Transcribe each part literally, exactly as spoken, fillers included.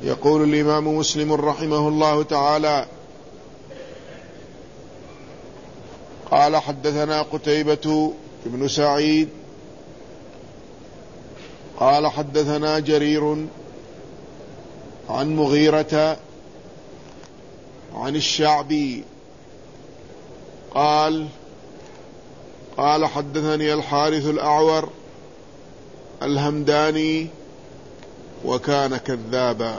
يقول الإمام مسلم رحمه الله تعالى: قال حدثنا قتيبة بن سعيد قال حدثنا جرير عن مغيرة عن الشعبي قال قال حدثني الحارث الأعور الهمداني وكان كذابا.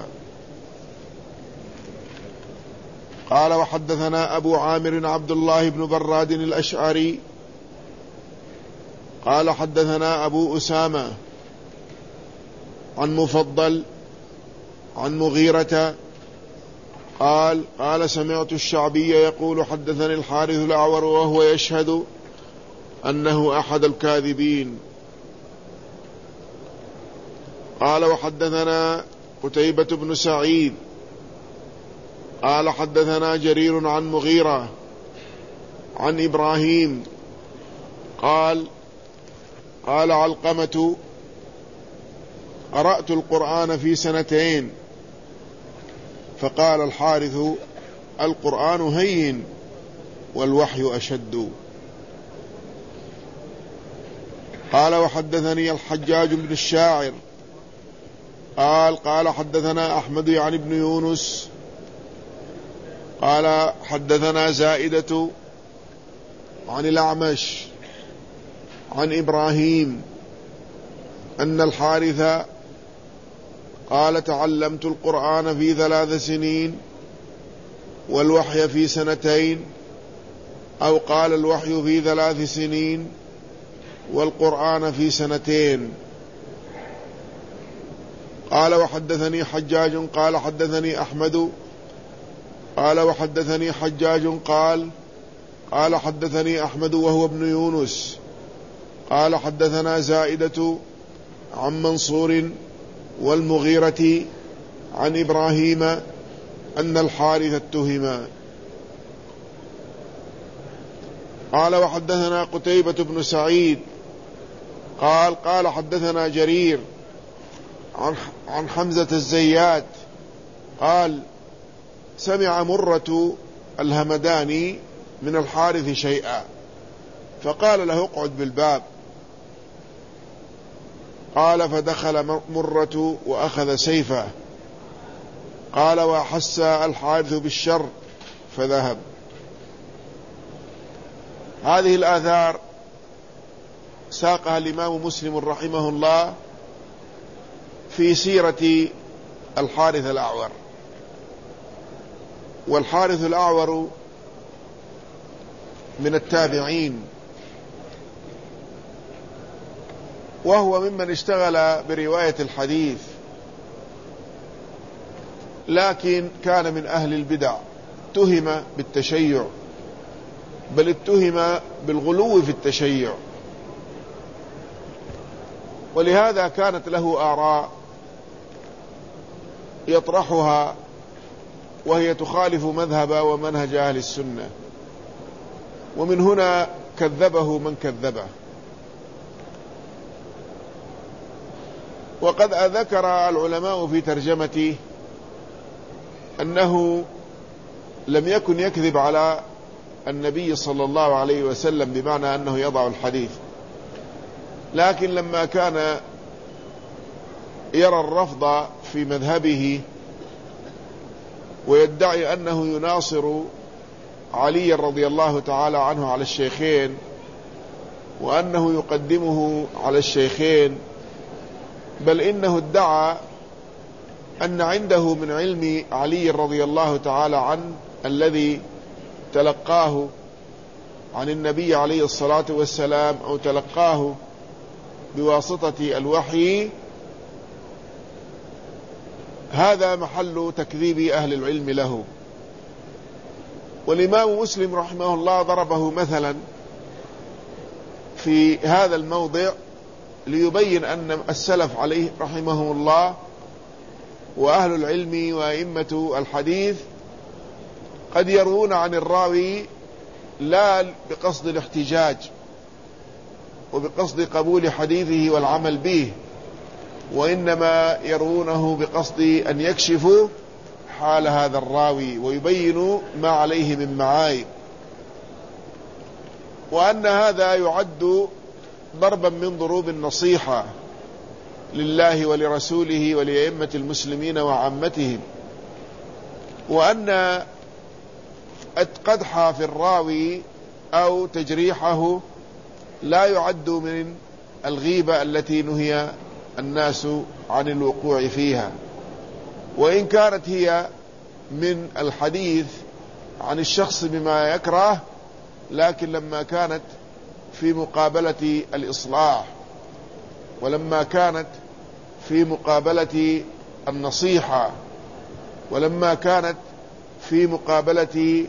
قال وحدثنا أبو عامر عبد الله بن براد الأشعري قال حدثنا أبو أسامة عن مفضل عن مغيرة قال قال سمعت الشعبي يقول حدثني الحارث الأعور وهو يشهد أنه أحد الكاذبين. قال وحدثنا قتيبة بن سعيد قال حدثنا جرير عن مغيرة عن إبراهيم قال قال علقمة قرأت القرآن في سنتين. فقال الحارث القرآن هين والوحي أشد. قال وحدثني الحجاج بن الشاعر قال قال حدثنا أحمد يعني بن يونس قال حدثنا زائدة عن الأعمش عن إبراهيم أن الحارث قال تعلمت القرآن في ثلاث سنين والوحي في سنتين، أو قال الوحي في ثلاث سنين والقرآن في سنتين. قال وحدثني حجاج قال حدثني أحمد قال وحدثني حجاج قال قال حدثني أحمد وهو ابن يونس قال حدثنا زائدة عن منصور والمغيرة عن إبراهيم أن الحارث اتهما. قال وحدثنا قتيبة بن سعيد قال قال حدثنا جرير عن عن حمزة الزيات قال سمع مرة الهمداني من الحارث شيئا فقال له اقعد بالباب. قال فدخل مرة وأخذ سيفه. قال وأحس الحارث بالشر فذهب. هذه الآثار ساقها الإمام مسلم رحمه الله في سيرة الحارث الأعور. والحارث الأعور من التابعين، وهو ممن اشتغل برواية الحديث، لكن كان من أهل البدع، اتهم بالتشيع، بل اتهم بالغلو في التشيع، ولهذا كانت له آراء يطرحها وهي تخالف مذهب ومنهج أهل السنة، ومن هنا كذبه من كذبه. وقد ذكر العلماء في ترجمته أنه لم يكن يكذب على النبي صلى الله عليه وسلم بمعنى أنه يضع الحديث، لكن لما كان يرى الرفض في مذهبه ويدعي أنه يناصر علي رضي الله تعالى عنه على الشيخين، وأنه يقدمه على الشيخين، بل إنه ادعى أن عنده من علم علي رضي الله تعالى عنه الذي تلقاه عن النبي عليه الصلاة والسلام أو تلقاه بواسطة الوحي، هذا محل تكذيب أهل العلم له. والإمام مسلم رحمه الله ضربه مثلا في هذا الموضع ليبين أن السلف عليه رحمهم الله وأهل العلم وأئمة الحديث قد يروون عن الراوي لا بقصد الاحتجاج وبقصد قبول حديثه والعمل به، وإنما يروونه بقصد أن يكشفوا حال هذا الراوي ويبينوا ما عليه من معايب، وأن هذا يعد ضربا من ضروب النصيحة لله ولرسوله ولأئمة المسلمين وعامتهم، وأن القدح في الراوي أو تجريحه لا يعد من الغيبة التي نهي الناس عن الوقوع فيها، وإن كانت هي من الحديث عن الشخص بما يكره، لكن لما كانت في مقابلة الإصلاح، ولما كانت في مقابلة النصيحة، ولما كانت في مقابلة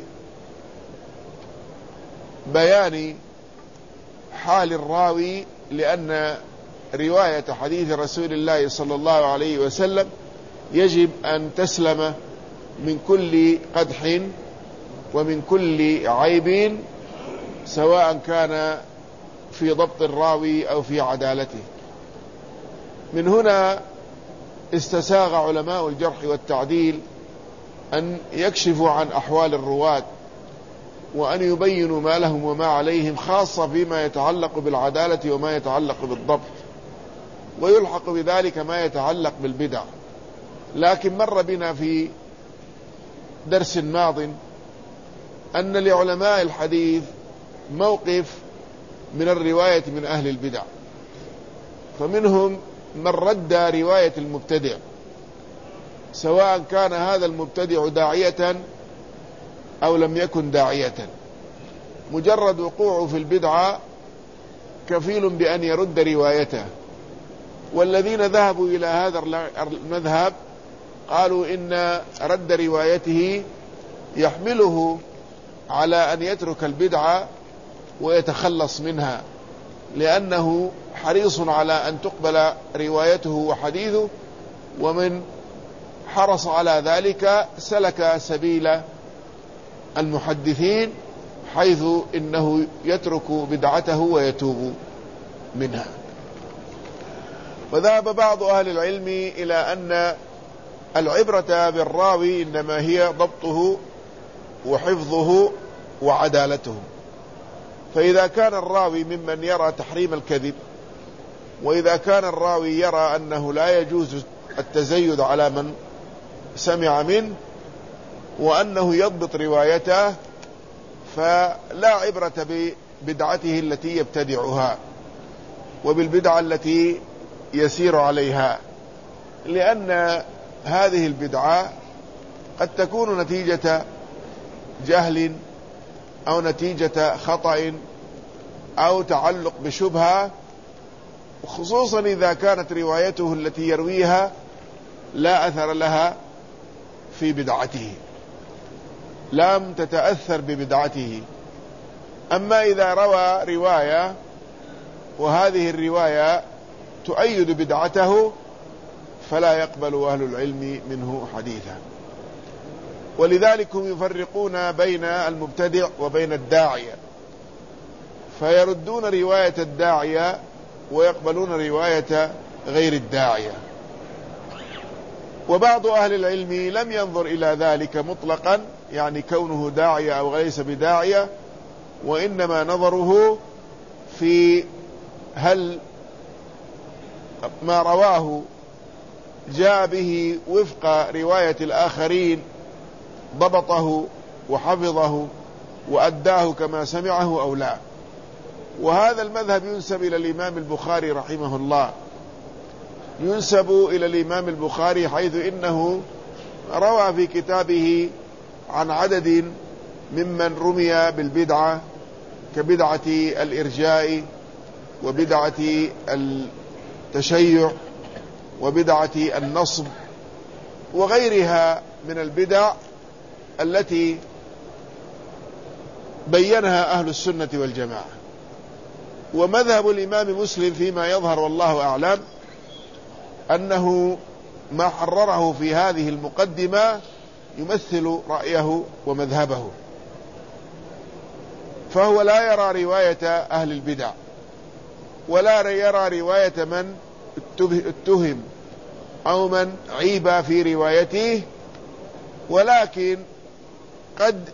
بيان حال الراوي، لأن رواية حديث رسول الله صلى الله عليه وسلم يجب أن تسلم من كل قدح ومن كل عيب، سواء كان في ضبط الراوي أو في عدالته. من هنا استساغ علماء الجرح والتعديل أن يكشفوا عن أحوال الرواة، وأن يبينوا ما لهم وما عليهم، خاصة فيما يتعلق بالعدالة وما يتعلق بالضبط، ويلحق بذلك ما يتعلق بالبدع. لكن مر بنا في درس ماض أن لعلماء الحديث موقف من الرواية من أهل البدع، فمنهم من رد رواية المبتدع، سواء كان هذا المبتدع داعية أو لم يكن داعية. مجرد وقوعه في البدعة كفيل بأن يرد روايته. والذين ذهبوا إلى هذا المذهب قالوا إن رد روايته يحمله على أن يترك البدعة ويتخلص منها، لأنه حريص على أن تقبل روايته وحديثه، ومن حرص على ذلك سلك سبيل المحدثين، حيث إنه يترك بدعته ويتوب منها. وذهب بعض أهل العلم إلى أن العبرة بالراوي إنما هي ضبطه وحفظه وعدالته. فإذا كان الراوي ممن يرى تحريم الكذب، وإذا كان الراوي يرى أنه لا يجوز التزيد على من سمع منه، وأنه يضبط روايته، فلا عبرة ببدعته التي يبتدعها وبالبدعة التي يسير عليها، لأن هذه البدعة قد تكون نتيجة جهل أو نتيجة خطأ أو تعلق بشبهة، خصوصا إذا كانت روايته التي يرويها لا أثر لها في بدعته، لم تتأثر ببدعته. أما إذا روى رواية وهذه الرواية تؤيد بدعته، فلا يقبل أهل العلم منه حديثا. ولذلك هم يفرقون بين المبتدع وبين الداعية، فيردون رواية الداعية ويقبلون رواية غير الداعية. وبعض أهل العلم لم ينظر إلى ذلك مطلقا، يعني كونه داعية أو ليس بداعية، وإنما نظره في هل ما رواه جاء به وفق رواية الآخرين، ضبطه وحفظه وأداه كما سمعه أو لا. وهذا المذهب ينسب إلى الإمام البخاري رحمه الله، ينسب إلى الإمام البخاري، حيث إنه روى في كتابه عن عدد ممن رمي بالبدعة كبدعة الإرجاء وبدعة التشيع وبدعة النصب وغيرها من البدع التي بينها أهل السنة والجماعة. ومذهب الإمام مسلم فيما يظهر والله أعلم أنه ما حرره في هذه المقدمة يمثل رأيه ومذهبه، فهو لا يرى رواية أهل البدع ولا يرى رواية من اتهم أو من عيب في روايته، ولكن قد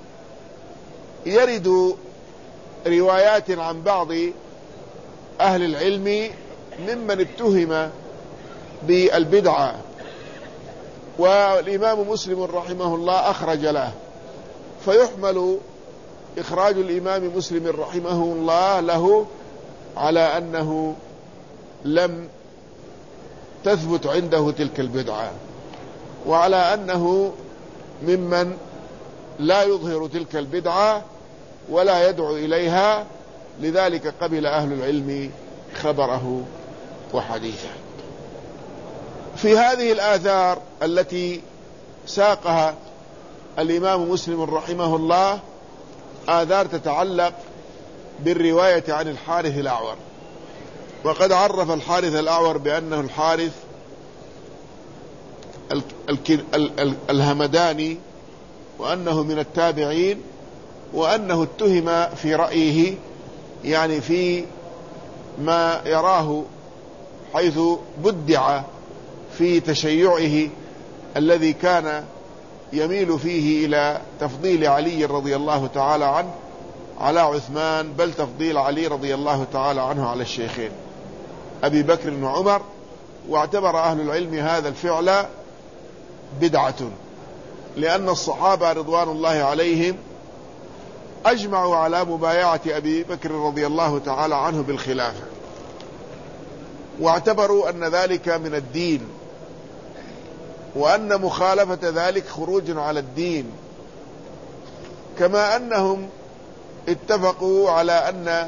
يرد روايات عن بعض أهل العلم ممن اتهم بالبدعة، والإمام مسلم رحمه الله أخرج له، فيحمل إخراج الإمام مسلم رحمه الله له على أنه لم تثبت عنده تلك البدعة، وعلى أنه ممن لا يظهر تلك البدعة ولا يدعو إليها، لذلك قبل أهل العلم خبره وحديثه. في هذه الآثار التي ساقها الإمام مسلم رحمه الله آثار تتعلق بالرواية عن الحارث الأعور، وقد عرف الحارث الأعور بأنه الحارث الهمداني، وأنه من التابعين، وأنه اتهم في رأيه، يعني في ما يراه حيث بدع في تشيعه الذي كان يميل فيه إلى تفضيل علي رضي الله تعالى عنه على عثمان، بل تفضيل علي رضي الله تعالى عنه على الشيخين أبي بكر وعمر. واعتبر أهل العلم هذا الفعل بدعة، لأن الصحابة رضوان الله عليهم أجمعوا على مبايعة أبي بكر رضي الله تعالى عنه بالخلافة، واعتبروا أن ذلك من الدين، وأن مخالفة ذلك خروج على الدين، كما أنهم اتفقوا على أن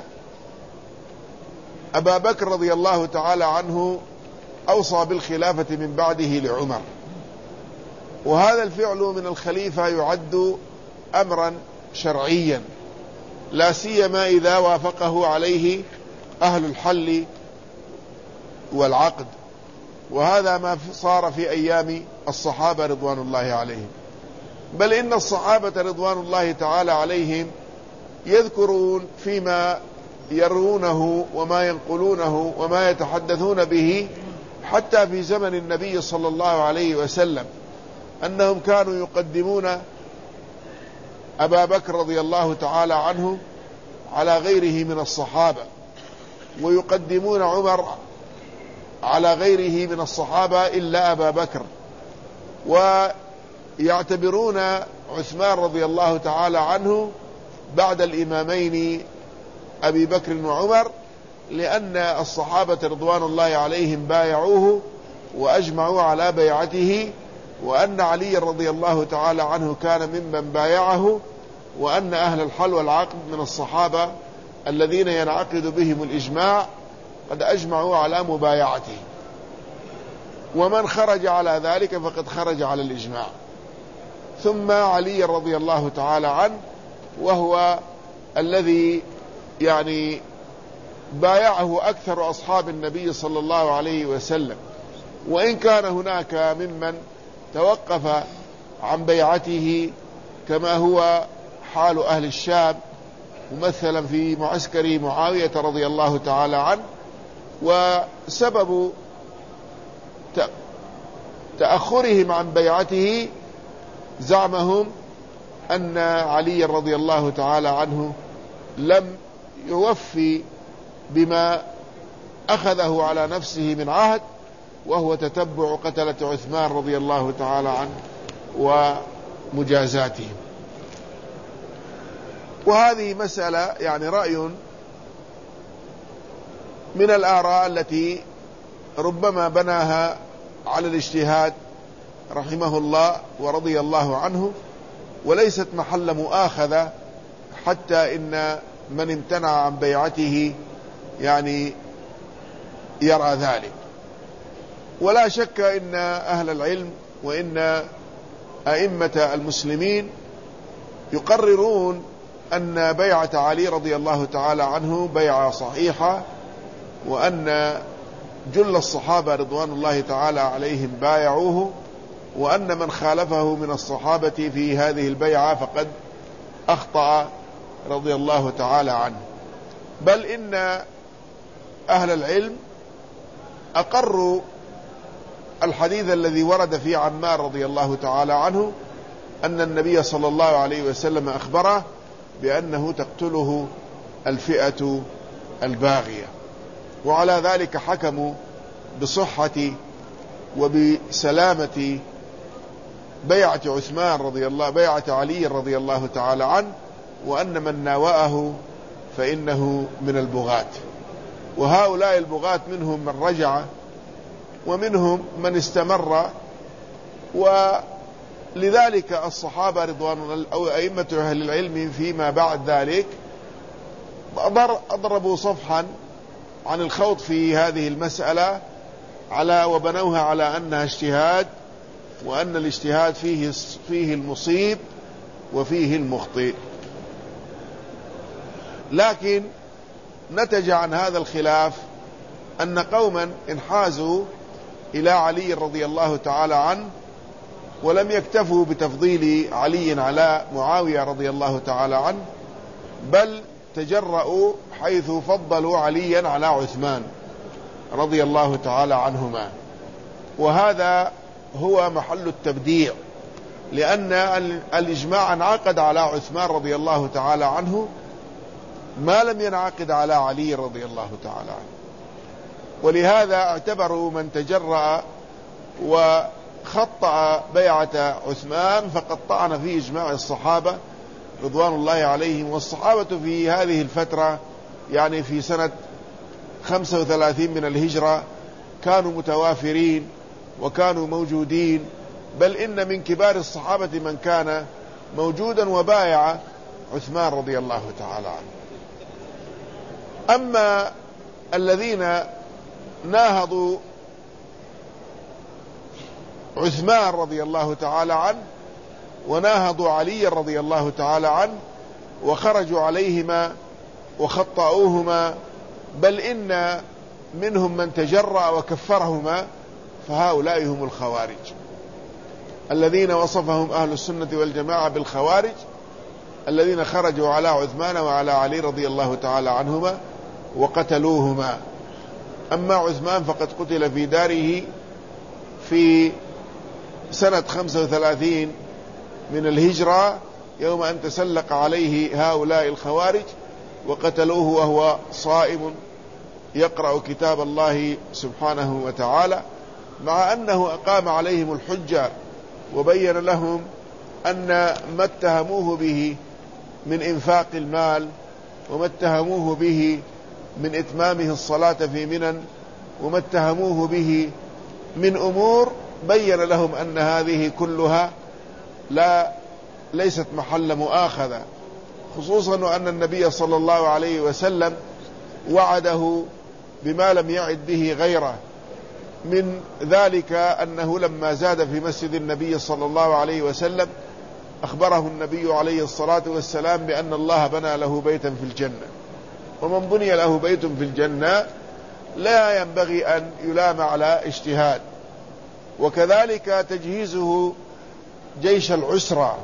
أبا بكر رضي الله تعالى عنه أوصى بالخلافة من بعده لعمر، وهذا الفعل من الخليفة يعد أمرا شرعيا، لا سيما إذا وافقه عليه أهل الحل والعقد، وهذا ما صار في أيام الصحابة رضوان الله عليهم. بل إن الصحابة رضوان الله تعالى عليهم يذكرون فيما يرونه وما ينقلونه وما يتحدثون به حتى في زمن النبي صلى الله عليه وسلم أنهم كانوا يقدمون أبا بكر رضي الله تعالى عنه على غيره من الصحابة، ويقدمون عمر على غيره من الصحابة إلا أبا بكر، ويعتبرون عثمان رضي الله تعالى عنه بعد الإمامين أبي بكر وعمر، لأن الصحابة رضوان الله عليهم بايعوه وأجمعوا على بيعته، وأن علي رضي الله تعالى عنه كان ممن بايعه، وأن أهل الحل والعقد من الصحابة الذين ينعقد بهم الإجماع قد أجمعوا على مبايعته، ومن خرج على ذلك فقد خرج على الإجماع. ثم علي رضي الله تعالى عنه، وهو الذي يعني بايعه أكثر أصحاب النبي صلى الله عليه وسلم، وإن كان هناك ممن توقف عن بيعته كما هو حال أهل الشام، ممثلا في معسكر معاوية رضي الله تعالى عنه. وسبب تأخرهم عن بيعته زعمهم أن علي رضي الله تعالى عنه لم يوفي بما أخذه على نفسه من عهد، وهو تتبع قتلة عثمان رضي الله تعالى عنه ومجازاتهم. وهذه مسألة يعني رأي من الآراء التي ربما بناها على الاجتهاد رحمه الله ورضي الله عنه، وليست محل مؤاخذة، حتى إن من امتنع عن بيعته يعني يرى ذلك. ولا شك إن أهل العلم وإن أئمة المسلمين يقررون أن بيعة علي رضي الله تعالى عنه بيعة صحيحة، وأن جل الصحابة رضوان الله تعالى عليهم بايعوه، وأن من خالفه من الصحابة في هذه البيعة فقد أخطأ رضي الله تعالى عنه. بل إن أهل العلم أقروا الحديث الذي ورد في عمار رضي الله تعالى عنه أن النبي صلى الله عليه وسلم أخبره بأنه تقتله الفئة الباغية، وعلى ذلك حكموا بصحة وبسلامة بيعة عثمان رضي الله بيعة علي رضي الله تعالى عنه، وأن من ناوأه فإنه من البغاة. وهؤلاء البغاة منهم من رجع ومنهم من استمر، ولذلك الصحابة رضوان أو أئمة أهل العلم فيما بعد ذلك أضربوا صفحا عن الخوض في هذه المسألة على وبنوها على أنها اجتهاد، وأن الاجتهاد فيه فيه المصيب وفيه المخطئ. لكن نتج عن هذا الخلاف أن قوما انحازوا إلى علي رضي الله تعالى عنه، ولم يكتفوا بتفضيل علي على معاوية رضي الله تعالى عنه، بل تجرؤوا حيث فضلوا عليا على عثمان رضي الله تعالى عنهما. وهذا هو محل التبديع، لأن الإجماع انعقد على عثمان رضي الله تعالى عنه ما لم ينعقد على علي رضي الله تعالى عنه. ولهذا اعتبروا من تجرأ وخطأ بيعة عثمان فقد طعن في إجماع الصحابة رضوان الله عليهم. والصحابة في هذه الفترة يعني في سنة خمسة وثلاثين من الهجرة كانوا متوافرين وكانوا موجودين، بل إن من كبار الصحابة من كان موجودا وبايع عثمان رضي الله تعالى عنه. أما الذين ناهضوا عثمان رضي الله تعالى عنه وناهضوا علي رضي الله تعالى عنه وخرجوا عليهما وخطأوهما، بل إن منهم من تجرأ وكفرهما، فهؤلاء هم الخوارج الذين وصفهم أهل السنة والجماعة بالخوارج، الذين خرجوا على عثمان وعلى علي رضي الله تعالى عنهما وقتلوهما. أما عثمان فقد قتل في داره في سنة خمسة وثلاثين من الهجرة يوم أن تسلق عليه هؤلاء الخوارج وقتلوه وهو صائم يقرأ كتاب الله سبحانه وتعالى، مع أنه أقام عليهم الحجة وبين لهم أن ما اتهموه به من إنفاق المال، وما اتهموه به من إتمامه الصلاة في منن، وما اتهموه به من أمور بين لهم أن هذه كلها لا ليست محل مؤاخذة، خصوصا وأن النبي صلى الله عليه وسلم وعده بما لم يعد به غيره. من ذلك أنه لما زاد في مسجد النبي صلى الله عليه وسلم أخبره النبي عليه الصلاة والسلام بأن الله بنى له بيتا في الجنة، ومن بني له بيت في الجنة لا ينبغي أن يلام على اجتهاد. وكذلك تجهيزه جيش العسرة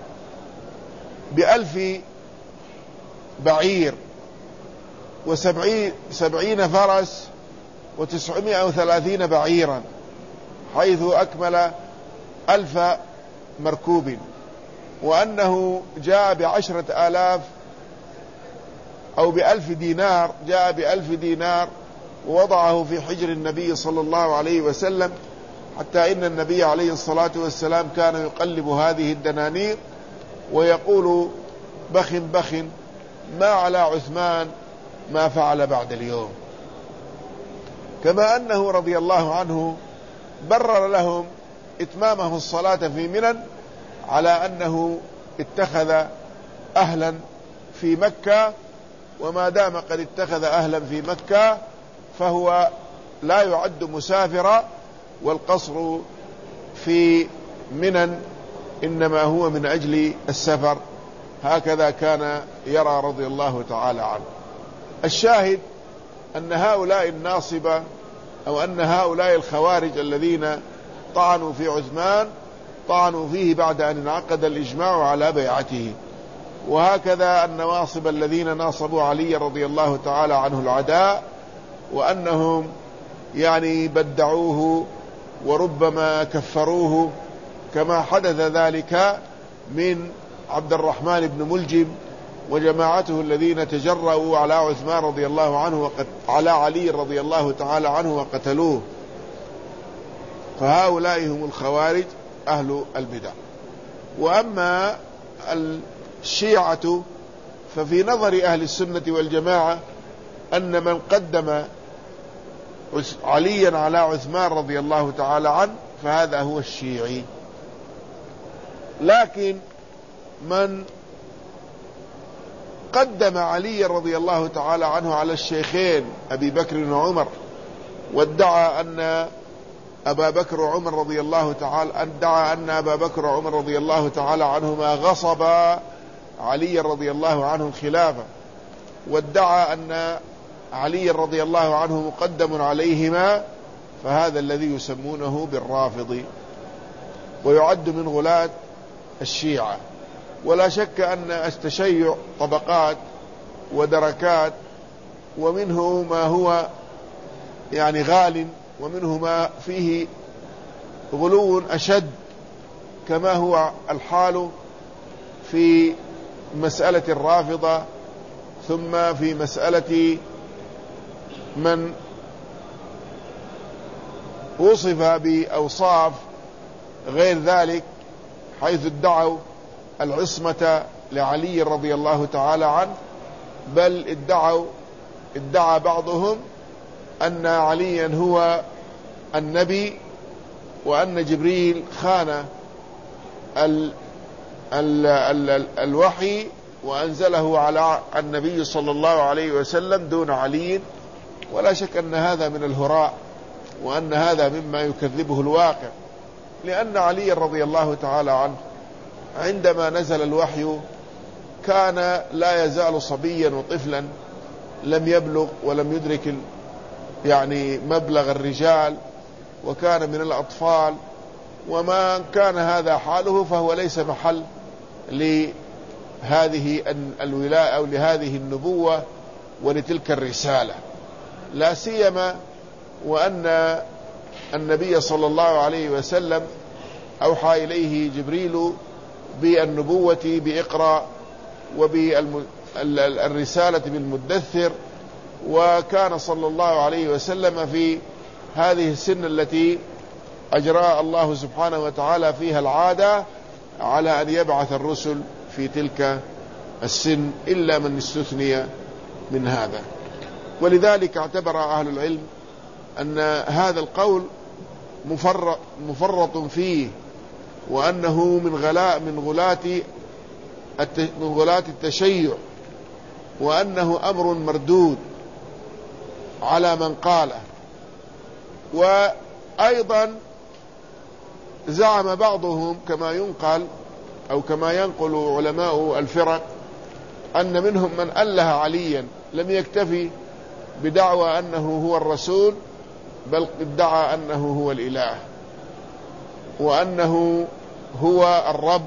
بألف بعير وسبعين سبعين فرس وتسعمائة وثلاثين بعيرا، حيث أكمل ألف مركوب، وأنه جاء بعشرة آلاف أو بألف دينار، جاء بألف دينار ووضعه في حجر النبي صلى الله عليه وسلم، حتى إن النبي عليه الصلاة والسلام كان يقلب هذه الدنانير ويقول بخ بخ ما على عثمان ما فعل بعد اليوم. كما أنه رضي الله عنه برر لهم إتمامه الصلاة في منن على أنه اتخذ أهلا في مكة، وما دام قد اتخذ أهلا في مكة فهو لا يعد مسافرا، والقصر في منن إنما هو من أجل السفر. هكذا كان يرى رضي الله تعالى عنه. الشاهد أن هؤلاء الناصبة أو أن هؤلاء الخوارج الذين طعنوا في عثمان طعنوا فيه بعد أن انعقد الإجماع على بيعته، وهكذا النواصب الذين ناصبوا علي رضي الله تعالى عنه العداء، وأنهم يعني بدعوه وربما كفروه، كما حدث ذلك من عبد الرحمن بن ملجم وجماعته الذين تجرؤوا على عثمان رضي الله عنه وقت على علي رضي الله تعالى عنه وقتلوه. فهؤلاء هم الخوارج أهل البدع. وأما الشيعة ففي نظر أهل السنة والجماعة أن من قدم عليا على عثمان رضي الله تعالى عنه فهذا هو الشيعي. لكن من قدم علي رضي الله تعالى عنه على الشيخين أبي بكر وعمر، وادعى أن أبا بكر وعمر رضي الله تعالى ادعى أن أبا بكر وعمر رضي الله تعالى عنهما غصبا علي رضي الله عنه الخلافة، وادعى أن علي رضي الله عنه مقدم عليهما، فهذا الذي يسمونه بالرافضي ويعد من غلاة الشيعة. ولا شك أن التشيع طبقات ودركات، ومنه ما هو يعني غال، ومنه ما فيه غلو أشد، كما هو الحال في مسألة الرافضة، ثم في مسألة من وصف بأوصاف غير ذلك، حيث ادعوا العصمة لعلي رضي الله تعالى عنه، بل ادعوا ادعى بعضهم أن عليا هو النبي، وأن جبريل خان ال ال ال الوحي وأنزله على النبي صلى الله عليه وسلم دون علي. ولا شك أن هذا من الهراء، وأن هذا مما يكذبه الواقع، لأن علي رضي الله تعالى عنه عندما نزل الوحي كان لا يزال صبيا وطفلا، لم يبلغ ولم يدرك يعني مبلغ الرجال، وكان من الأطفال. وما كان هذا حاله فهو ليس محل لهذه الولاية أو لهذه النبوة ولتلك الرسالة، لا سيما وأن النبي صلى الله عليه وسلم أوحى إليه جبريل بالنبوة بإقرأ وبالرسالة بالمدثر، وكان صلى الله عليه وسلم في هذه السن التي أجرى الله سبحانه وتعالى فيها العادة على أن يبعث الرسل في تلك السن، إلا من استثني من هذا. ولذلك اعتبر أهل العلم أن هذا القول مفرط, مفرط فيه، وأنه من غلاء من غلاة من غلاة التشيع، وأنه أمر مردود على من قاله. وأيضا زعم بعضهم كما ينقل أو كما ينقل علماء الفرق أن منهم من أله عليا، لم يكتفي بدعوى أنه هو الرسول، بل ادعى أنه هو الإله وأنه هو الرب،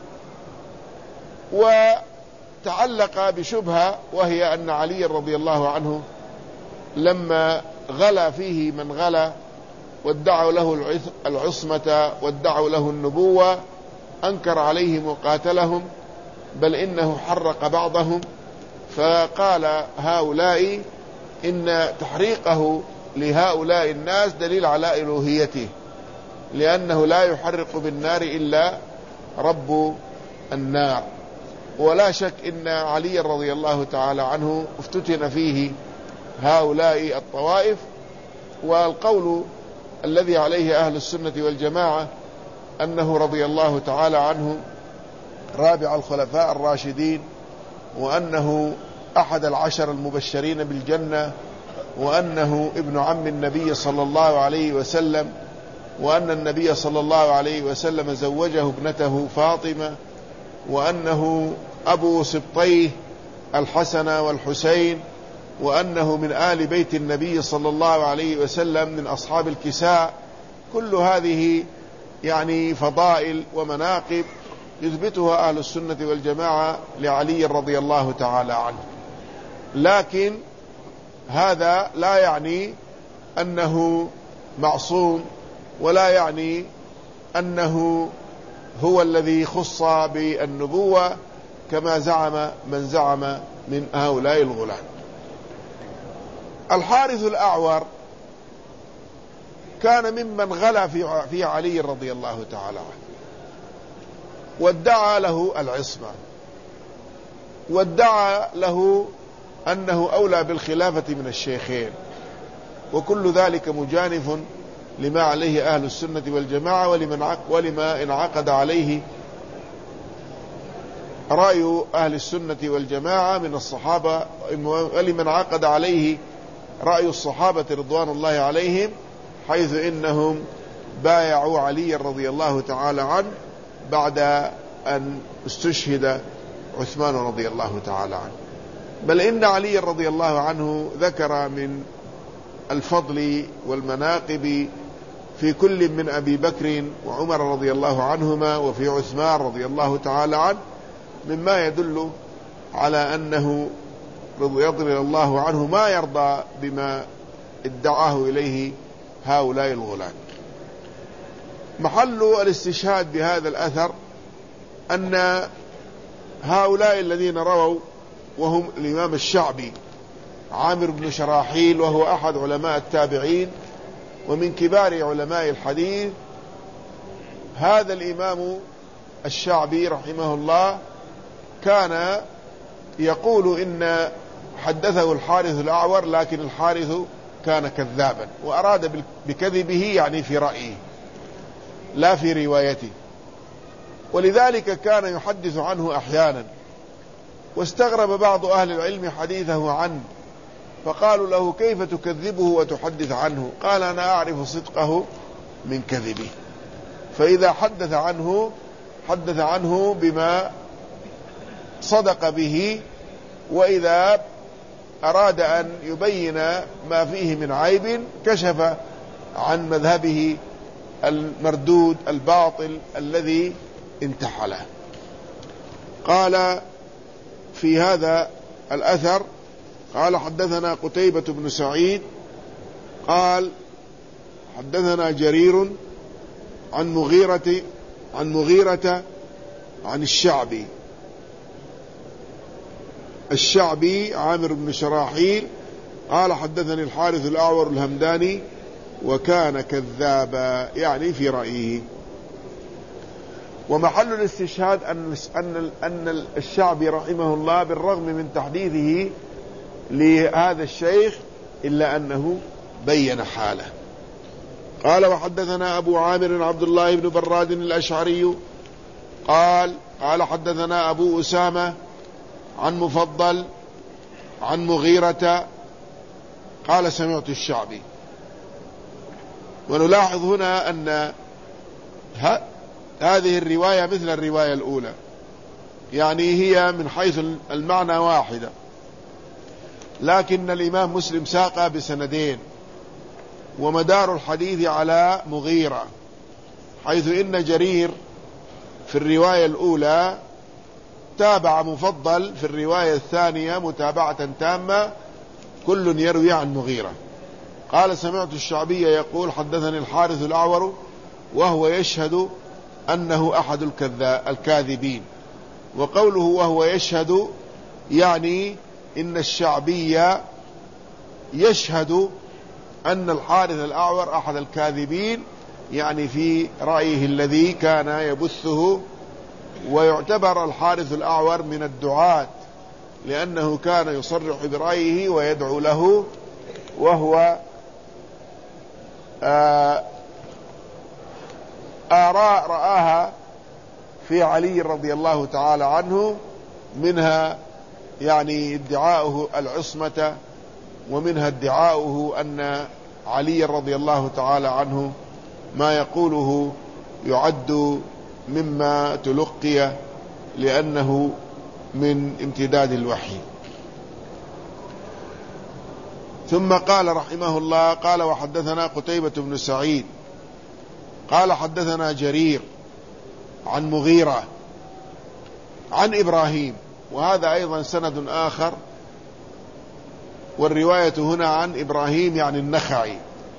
وتعلق بشبهة، وهي أن علي رضي الله عنه لما غلا فيه من غلا وادعوا له العصمة وادعوا له النبوة أنكر عليهم وقاتلهم، بل إنه حرق بعضهم. فقال هؤلاء إن تحريقه لهؤلاء الناس دليل على إلوهيته، لأنه لا يحرق بالنار إلا رب النار. ولا شك إن علي رضي الله تعالى عنه افتتن فيه هؤلاء الطوائف. والقول الذي عليه أهل السنة والجماعة أنه رضي الله تعالى عنه رابع الخلفاء الراشدين، وأنه أحد العشر المبشرين بالجنة، وأنه ابن عم النبي صلى الله عليه وسلم، وأن النبي صلى الله عليه وسلم زوجه ابنته فاطمة، وأنه أبو سبطيه الحسن والحسين، وأنه من آل بيت النبي صلى الله عليه وسلم من أصحاب الكساء. كل هذه يعني فضائل ومناقب يثبتها أهل السنة والجماعة لعلي رضي الله تعالى عنه. لكن هذا لا يعني أنه معصوم، ولا يعني أنه هو الذي خص بالنبوة كما زعم من زعم من هؤلاء الغلاة. الحارث الأعور كان ممن غلا في علي رضي الله تعالى عنه، وادعى له العصمة، وادعى له أنه أولى بالخلافة من الشيخين، وكل ذلك مجانف لما عليه أهل السنة والجماعة، ولمن ولما انعقد عليه رأي أهل السنة والجماعة من الصحابة، ولمن عقد عليه رأي الصحابة رضوان الله عليهم، حيث إنهم بايعوا علي رضي الله تعالى عنه بعد أن استشهد عثمان رضي الله تعالى عنه. بل إن علي رضي الله عنه ذكر من الفضل والمناقب في كل من أبي بكر وعمر رضي الله عنهما وفي عثمان رضي الله تعالى عنه مما يدل على أنه رضي الله عنه ما يرضى بما ادعاه إليه هؤلاء الغلاة. محل الاستشهاد بهذا الأثر أن هؤلاء الذين رووا، وهم الإمام الشعبي عامر بن شراحيل، وهو أحد علماء التابعين ومن كبار علماء الحديث، هذا الإمام الشعبي رحمه الله كان يقول إن حدثه الحارث الأعور، لكن الحارث كان كذابا، وأراد بكذبه يعني في رأيه لا في روايته، ولذلك كان يحدث عنه أحيانا. واستغرب بعض أهل العلم حديثه عنه، فقالوا له: كيف تكذبه وتحدث عنه؟ قال: أنا أعرف صدقه من كذبه، فإذا حدث عنه حدث عنه بما صدق به، وإذا أراد أن يبين ما فيه من عيب كشف عن مذهبه المردود الباطل الذي انتحله. قال في هذا الأثر: قال حدثنا قتيبة بن سعيد قال حدثنا جرير عن مغيرة عن مغيرة عن الشعبي الشعبي عامر بن شراحيل قال حدثني الحارث الأعور الهمداني وكان كذابا، يعني في رأيه. ومحل الاستشهاد أن أن الشعبي رحمه الله بالرغم من تحديثه لهذا الشيخ إلا أنه بين حاله. قال وحدثنا أبو عامر عبد الله بن براد الأشعري قال قال حدثنا أبو أسامة عن مفضل عن مغيرة قال سمعت الشعبي. ونلاحظ هنا أن هذه الرواية مثل الرواية الأولى، يعني هي من حيث المعنى واحدة، لكن الإمام مسلم ساق بسندين، ومدار الحديث على مغيرة، حيث إن جرير في الرواية الأولى تابع مفضل في الرواية الثانية متابعة تامة، كل يروي عن مغيرة. قال سمعت الشعبي يقول حدثني الحارث الأعور وهو يشهد أنه أحد الكاذبين. وقوله وهو يشهد يعني إن الشعبي يشهد أن الحارث الأعور أحد الكاذبين، يعني في رأيه الذي كان يبثه. ويعتبر الحارث الأعور من الدعاة، لأنه كان يصرح برأيه ويدعو له، وهو آراء رآها في علي رضي الله تعالى عنه، منها يعني ادعاؤه العصمة، ومنها ادعاؤه أن علي رضي الله تعالى عنه ما يقوله يعد مما تلقي لأنه من امتداد الوحي. ثم قال رحمه الله قال وحدثنا قتيبة بن سعيد قال حدثنا جرير عن مغيرة عن إبراهيم، وهذا أيضا سند آخر، والرواية هنا عن إبراهيم يعني النخعي،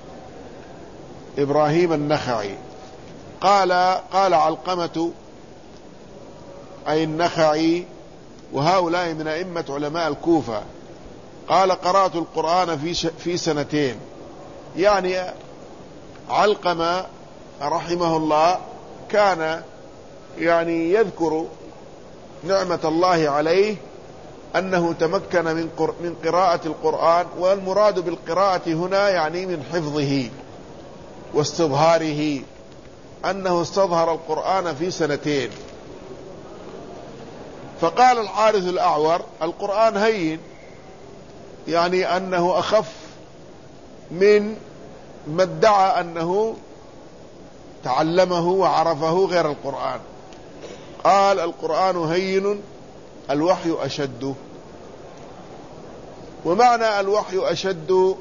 إبراهيم النخعي قال قال علقمة أي النخعي، وهؤلاء من أئمة علماء الكوفة، قال قرأت القرآن في في سنتين. يعني علقمة رحمه الله كان يعني يذكر نعمة الله عليه أنه تمكن من من قراءة القرآن، والمراد بالقراءة هنا يعني من حفظه واستظهاره، أنه استظهر القرآن في سنتين. فقال الحارث الأعور القرآن هين، يعني أنه أخف من ما ادعى أنه تعلمه وعرفه غير القرآن. قال القرآن هين الوحي أشد. ومعنى الوحي أشد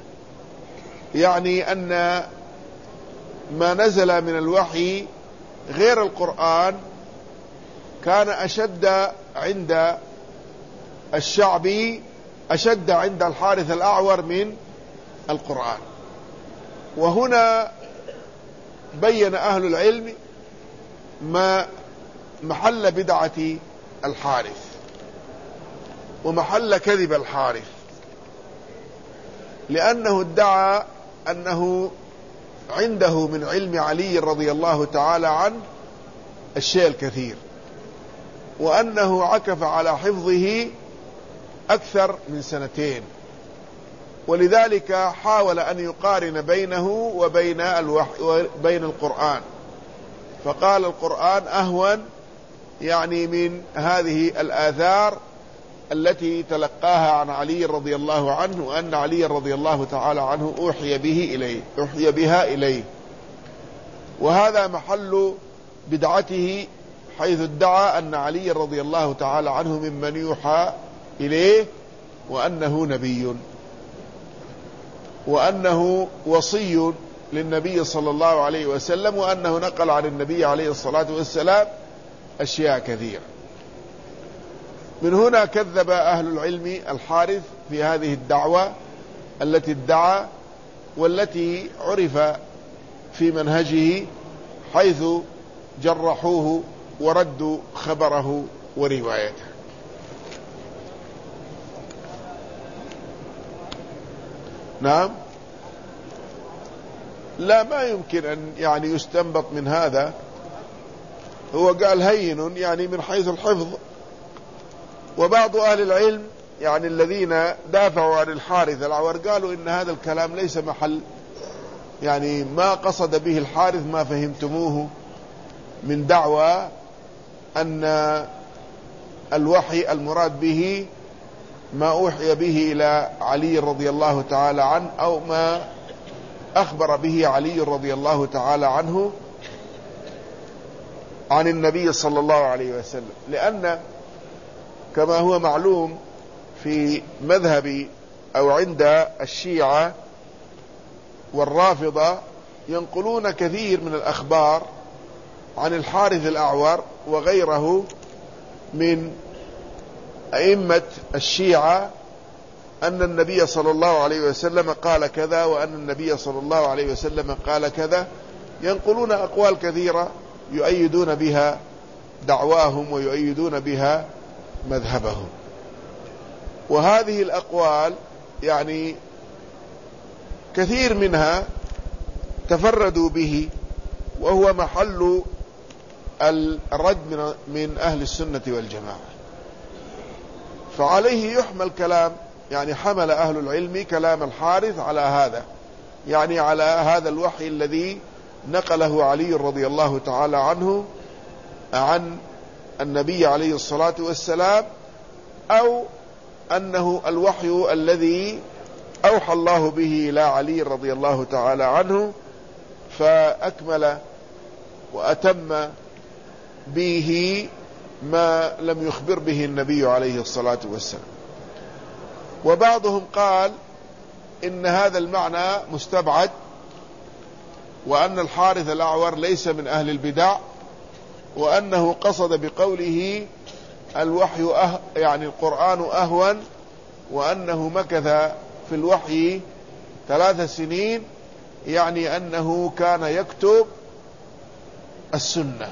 يعني أن ما نزل من الوحي غير القرآن كان أشد عند الشعبي، أشد عند الحارث الأعور من القرآن. وهنا بين أهل العلم ما محل بدعة الحارث ومحل كذب الحارث، لأنه ادعى أنه عنده من علم علي رضي الله تعالى عنه الشيء الكثير، وأنه عكف على حفظه أكثر من سنتين، ولذلك حاول أن يقارن بينه وبين الوحي وبين القرآن، فقال القرآن أهون يعني من هذه الآثار التي تلقاها عن علي رضي الله عنه، وأن علي رضي الله تعالى عنه أوحي به إليه أوحي بها إليه. وهذا محل بدعته، حيث ادعى أن علي رضي الله تعالى عنه ممن يوحى إليه، وأنه نبي، وأنه وصي للنبي صلى الله عليه وسلم، وأنه نقل عن النبي عليه الصلاة والسلام أشياء كثيرة. من هنا كذب أهل العلم الحارث في هذه الدعوة التي ادعى، والتي عرف في منهجه حيث جرحوه وردوا خبره وروايته. نعم، لا، ما يمكن أن يعني يستنبط من هذا. هو قال هين يعني من حيث الحفظ، وبعض أهل العلم يعني الذين دافعوا عن الحارث الأعور قالوا إن هذا الكلام ليس محل، يعني ما قصد به الحارث ما فهمتموه من دعوى أن الوحي المراد به ما أوحي به إلى علي رضي الله تعالى عنه، أو ما أخبر به علي رضي الله تعالى عنه عن النبي صلى الله عليه وسلم. لأن كما هو معلوم في مذهب أو عند الشيعة والرافضة ينقلون كثير من الأخبار عن الحارث الأعور وغيره من أئمة الشيعة أن النبي صلى الله عليه وسلم قال كذا، وأن النبي صلى الله عليه وسلم قال كذا. ينقلون أقوال كثيرة يؤيدون بها دعواهم ويؤيدون بها مذهبهم، وهذه الأقوال يعني كثير منها تفردوا به، وهو محل الرد من أهل السنة والجماعة. فعليه يحمل كلام، يعني حمل أهل العلم كلام الحارث على هذا، يعني على هذا الوحي الذي نقله علي رضي الله تعالى عنه عن النبي عليه الصلاة والسلام، أو أنه الوحي الذي أوحى الله به إلى علي رضي الله تعالى عنه، فأكمل وأتم به ما لم يخبر به النبي عليه الصلاة والسلام. وبعضهم قال إن هذا المعنى مستبعد، وأن الحارث الأعور ليس من أهل البدع، وأنه قصد بقوله الوحي أه يعني القرآن أهون، وأنه مكث في الوحي ثلاث سنين، يعني أنه كان يكتب السنة،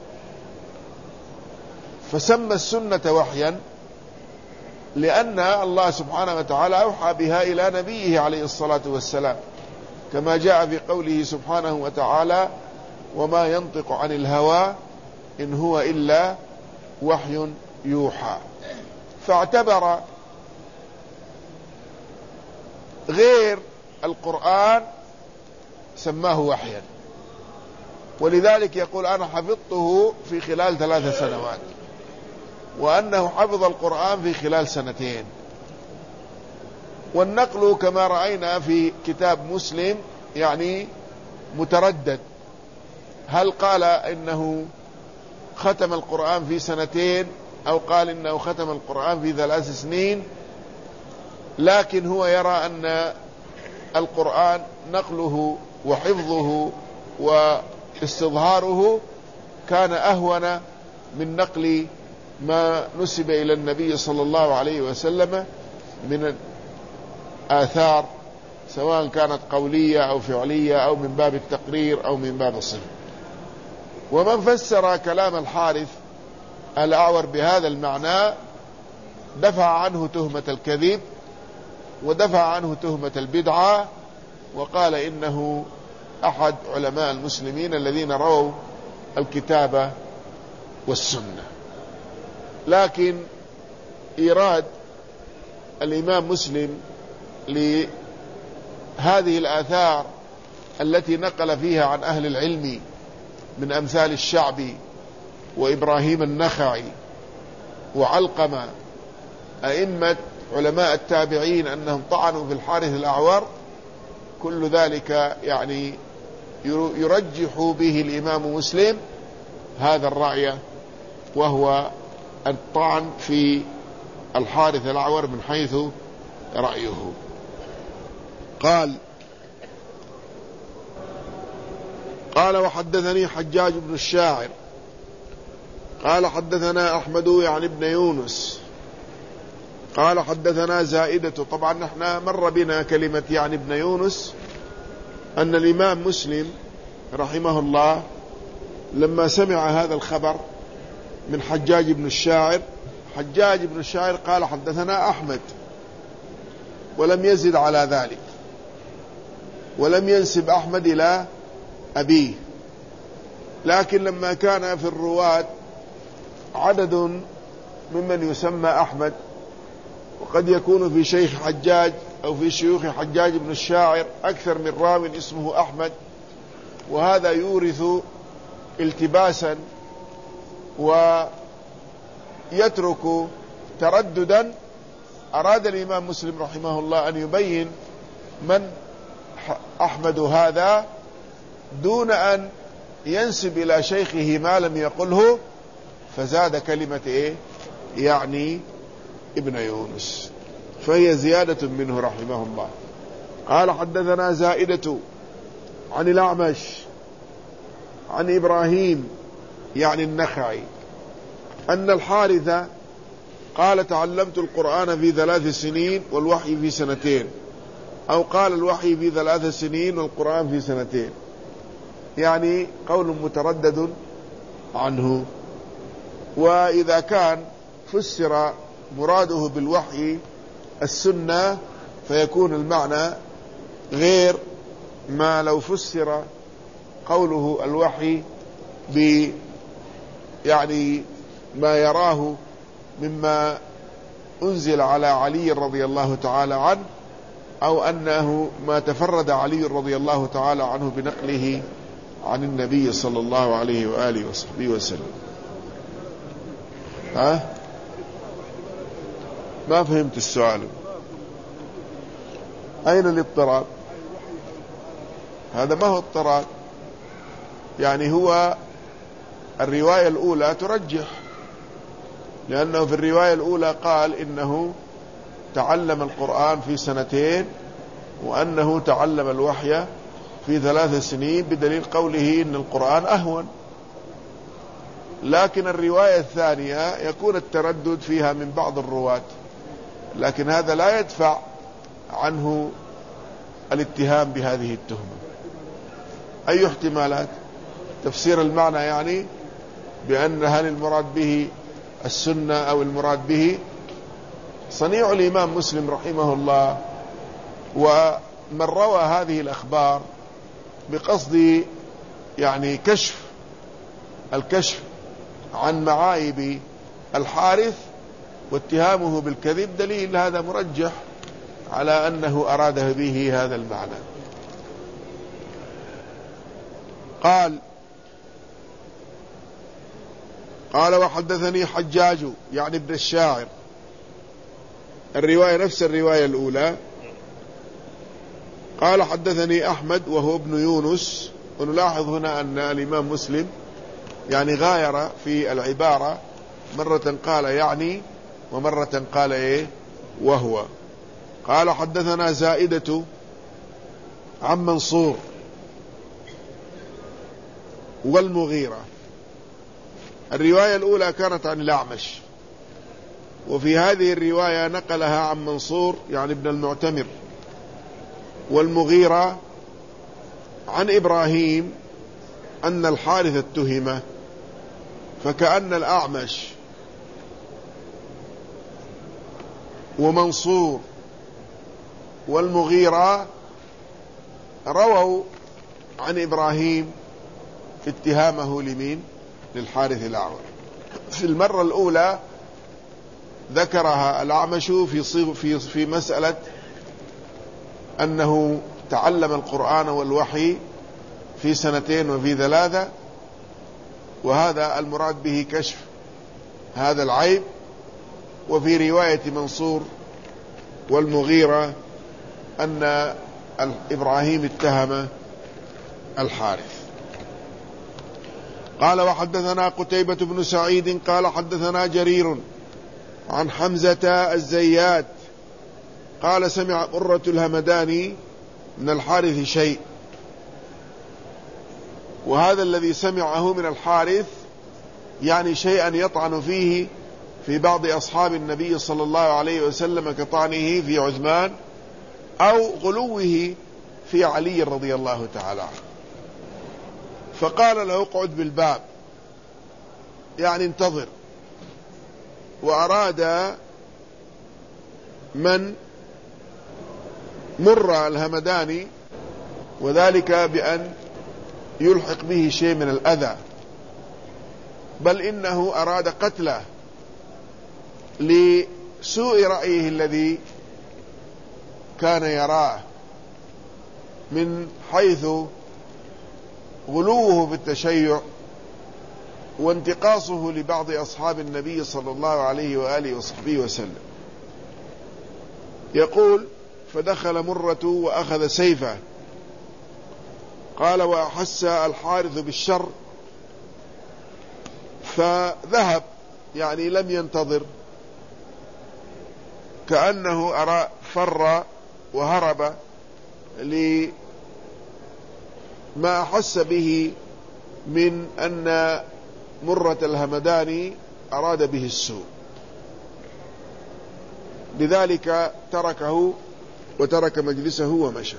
فسمى السنة وحيا لأن الله سبحانه وتعالى أوحى بها إلى نبيه عليه الصلاة والسلام، كما جاء في قوله سبحانه وتعالى: وما ينطق عن الهوى إن هو إلا وحي يوحى. فاعتبر غير القرآن سماه وحيا، ولذلك يقول: أنا حفظته في خلال ثلاث سنوات، وأنه حفظ القرآن في خلال سنتين. والنقل كما رأينا في كتاب مسلم يعني متردد، هل قال إنه ختم القرآن في سنتين أو قال إنه ختم القرآن في ثلاث سنين، لكن هو يرى أن القرآن نقله وحفظه واستظهاره كان أهون من نقل ما نسب إلى النبي صلى الله عليه وسلم من آثار، سواء كانت قولية أو فعلية أو من باب التقرير أو من باب الصفة. ومن فسر كلام الحارث الأعور بهذا المعنى دفع عنه تهمة الكذب ودفع عنه تهمة البدعة، وقال إنه أحد علماء المسلمين الذين رووا الكتاب والسنة. لكن إيراد الإمام مسلم لهذه الآثار التي نقل فيها عن أهل العلم من أمثال الشعبي وإبراهيم النخعي وعلقمة أئمة علماء التابعين أنهم طعنوا في الحارث الأعور، كل ذلك يعني يرجح به الإمام مسلم هذا الرأي، وهو الطعن في الحارث الأعور من حيث رأيه. قال قال وحدثني حجاج بن الشاعر قال حدثنا أحمد يعني ابن يونس قال حدثنا زائدة. طبعا نحن مر بنا كلمة يعني ابن يونس، أن الإمام مسلم رحمه الله لما سمع هذا الخبر من حجاج بن الشاعر، حجاج بن الشاعر قال حدثنا أحمد، ولم يزد على ذلك، ولم ينسب أحمد إلى أبيه. لكن لما كان في الرواة عدد ممن يسمى أحمد، وقد يكون في شيخ حجاج أو في شيوخ حجاج بن الشاعر أكثر من راو اسمه أحمد، وهذا يورث التباسا ويترك ترددا. أراد الإمام مسلم رحمه الله أن يبين من أحمد هذا دون أن ينسب إلى شيخه ما لم يقله، فزاد كلمة إيه؟ يعني ابن يونس، فهي زيادة منه رحمه الله. قال حدثنا زائدة عن الأعمش عن إبراهيم يعني النخعي أن الحارث قال تعلمت القرآن في ثلاث سنين والوحي في سنتين، أو قال الوحي في ثلاث سنين والقرآن في سنتين، يعني قول متردد عنه. وإذا كان فسر مراده بالوحي السنة فيكون المعنى غير ما لو فسر قوله الوحي ب يعني ما يراه مما أنزل على علي رضي الله تعالى عنه، أو أنه ما تفرد علي رضي الله تعالى عنه بنقله عن النبي صلى الله عليه وآله وصحبه وسلم. ها؟ ما فهمت السؤال. أين الاضطراب؟ هذا ما هو اضطراب، يعني هو الرواية الأولى ترجح، لأنه في الرواية الأولى قال إنه تعلم القرآن في سنتين وأنه تعلم الوحي في ثلاث سنين، بدليل قوله إن القرآن أهون. لكن الرواية الثانية يكون التردد فيها من بعض الرواة، لكن هذا لا يدفع عنه الاتهام بهذه التهمة. أي احتمالات؟ تفسير المعنى يعني بأن هل المراد به السنة أو المراد به صنيع الإمام مسلم رحمه الله، ومن روى هذه الأخبار بقصد يعني كشف الكشف عن معايب الحارث واتهامه بالكذب دليل هذا مرجح على أنه أراد به هذا المعنى. قال قال وحدثني حجاج يعني ابن الشاعر، الرواية نفس الرواية الأولى. قال حدثني أحمد وهو ابن يونس. ونلاحظ هنا أن الإمام مسلم يعني غاير في العبارة، مرة قال يعني ومرة قال إيه وهو. قال حدثنا زائدة عن منصور والمغيرة. الرواية الأولى كانت عن الأعمش، وفي هذه الرواية نقلها عن منصور يعني ابن المعتمر، والمغيرة عن إبراهيم أن الحارث اتهم، فكأن الأعمش ومنصور والمغيرة رووا عن إبراهيم اتهامه لمين؟ للحارث الأعور. في المرة الأولى ذكرها الأعمش في في في مسألة أنه تعلم القرآن والوحي في سنتين وفي ثلاثة، وهذا المراد به كشف هذا العيب. وفي رواية منصور والمغيرة أن إبراهيم اتهم الحارث. قال وحدثنا قتيبة بن سعيد قال حدثنا جرير عن حمزة الزيات قال سمع قرة الهمداني من الحارث شيء، وهذا الذي سمعه من الحارث يعني شيئا يطعن فيه في بعض أصحاب النبي صلى الله عليه وسلم كطعنه في عثمان أو غلوه في علي رضي الله تعالى عنه. فقال له اقعد بالباب يعني انتظر، وأراد من مر الهمداني وذلك بأن يلحق به شيء من الأذى، بل إنه أراد قتله لسوء رأيه الذي كان يراه من حيث غلوه في التشيع وانتقاصه لبعض أصحاب النبي صلى الله عليه وآله وصحبه وسلم. يقول فدخل مرة وأخذ سيفه. قال وأحس الحارث بالشر فذهب يعني لم ينتظر، كأنه أرى فر وهرب لما أحس به من أن مرة الهمداني أراد به السوء، لذلك تركه وترك مجلسه ومشى.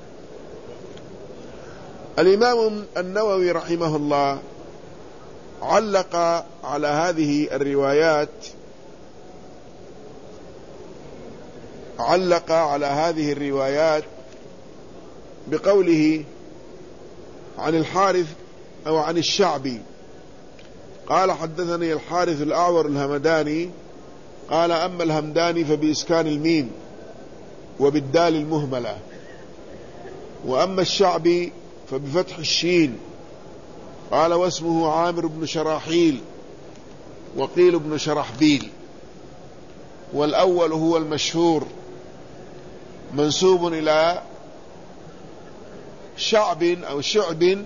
الإمام النووي رحمه الله علق على هذه الروايات علق على هذه الروايات بقوله عن الحارث أو عن الشعبي قال حدثني الحارث الأعور الهمداني قال أما الهمداني فبإسكان الميم وبالدال المهملة، وأما الشعبي فبفتح الشين. قال واسمه عامر بن شراحيل وقيل بن شرحبيل، والأول هو المشهور منسوب إلى شعب أو شعب